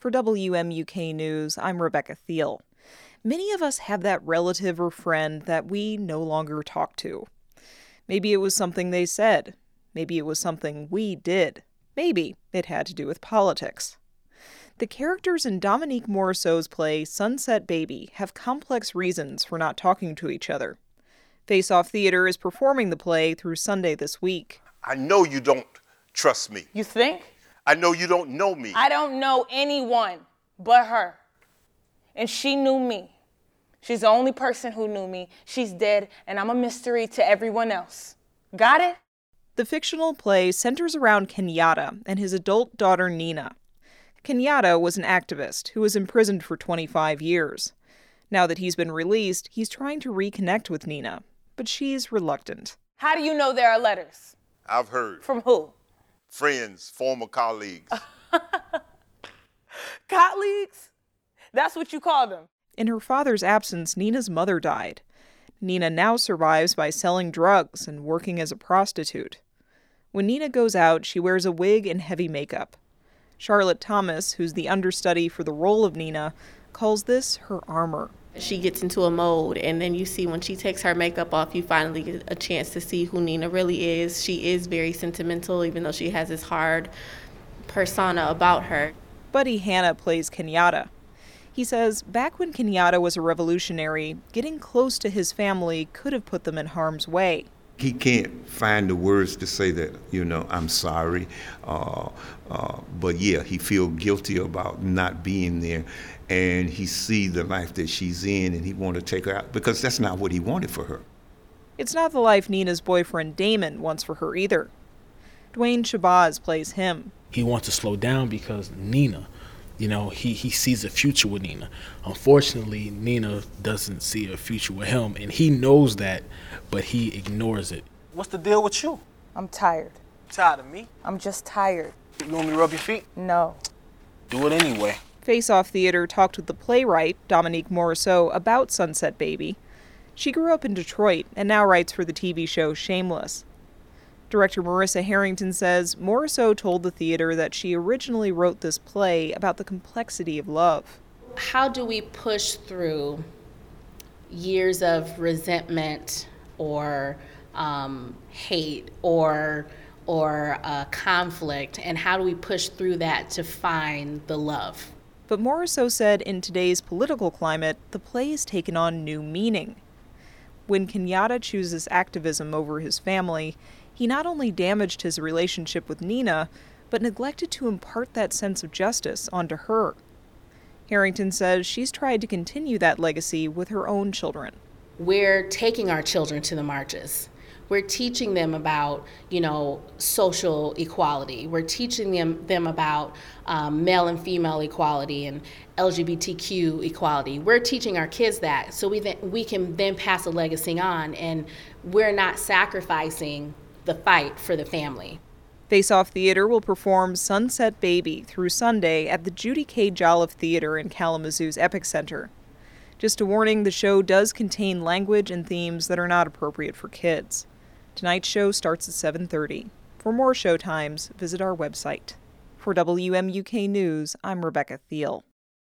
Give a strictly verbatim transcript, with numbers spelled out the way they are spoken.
For W M U K News, I'm Rebecca Thiel. Many of us have that relative or friend that we no longer talk to. Maybe it was something they said. Maybe it was something we did. Maybe it had to do with politics. The characters in Dominique Morisseau's play Sunset Baby have complex reasons for not talking to each other. Face Off Theater is performing the play through Sunday this week. I know you don't trust me. You think? I know you don't know me. I don't know anyone but her. And she knew me. She's the only person who knew me. She's dead, and I'm a mystery to everyone else. Got it? The fictional play centers around Kenyatta and his adult daughter Nina. Kenyatta was an activist who was imprisoned for twenty-five years. Now that he's been released, he's trying to reconnect with Nina, but she's reluctant. How do you know there are letters? I've heard. From who? Friends, former colleagues. Colleagues? That's what you call them. In her father's absence, Nina's mother died. Nina now survives by selling drugs and working as a prostitute. When Nina goes out, she wears a wig and heavy makeup. Charlotte Thomas, who's the understudy for the role of Nina, calls this her armor. She gets into a mode, and then you see when she takes her makeup off, you finally get a chance to see who Nina really is. She is very sentimental, even though she has this hard persona about her. Buddy Hanna plays Kenyatta. He says back when Kenyatta was a revolutionary, getting close to his family could have put them in harm's way. He can't find the words to say that, you know, I'm sorry. Uh, uh, but yeah, he feels guilty about not being there. And he sees the life that she's in and he wants to take her out because that's not what he wanted for her. It's not the life Nina's boyfriend Damon wants for her either. Dwayne Shabazz plays him. He wants to slow down because Nina, you know, he, he sees a future with Nina. Unfortunately, Nina doesn't see a future with him, and he knows that, but he ignores it. What's the deal with you? I'm tired. Tired of me? I'm just tired. You want me to rub your feet? No. Do it anyway. Face Off Theater talked with the playwright, Dominique Morisseau, about Sunset Baby. She grew up in Detroit and now writes for the T V show Shameless. Director Marissa Harrington says Morisseau told the theater that she originally wrote this play about the complexity of love. How do we push through years of resentment or um, hate or or uh, conflict, and how do we push through that to find the love? But Morisseau said in today's political climate, the play has taken on new meaning. When Kenyatta chooses activism over his family, he not only damaged his relationship with Nina, but neglected to impart that sense of justice onto her. Harrington says she's tried to continue that legacy with her own children. We're taking our children to the marches. We're teaching them about, you know, social equality. We're teaching them, them about um, male and female equality and L G B T Q equality. We're teaching our kids that so we, th- we can then pass a legacy on, and we're not sacrificing the fight for the family. Face Off Theater will perform Sunset Baby through Sunday at the Judy K. Jolliffe Theater in Kalamazoo's Epic Center. Just a warning, the show does contain language and themes that are not appropriate for kids. Tonight's show starts at seven thirty. For more showtimes, visit our website. For W M U K News, I'm Rebecca Thiel.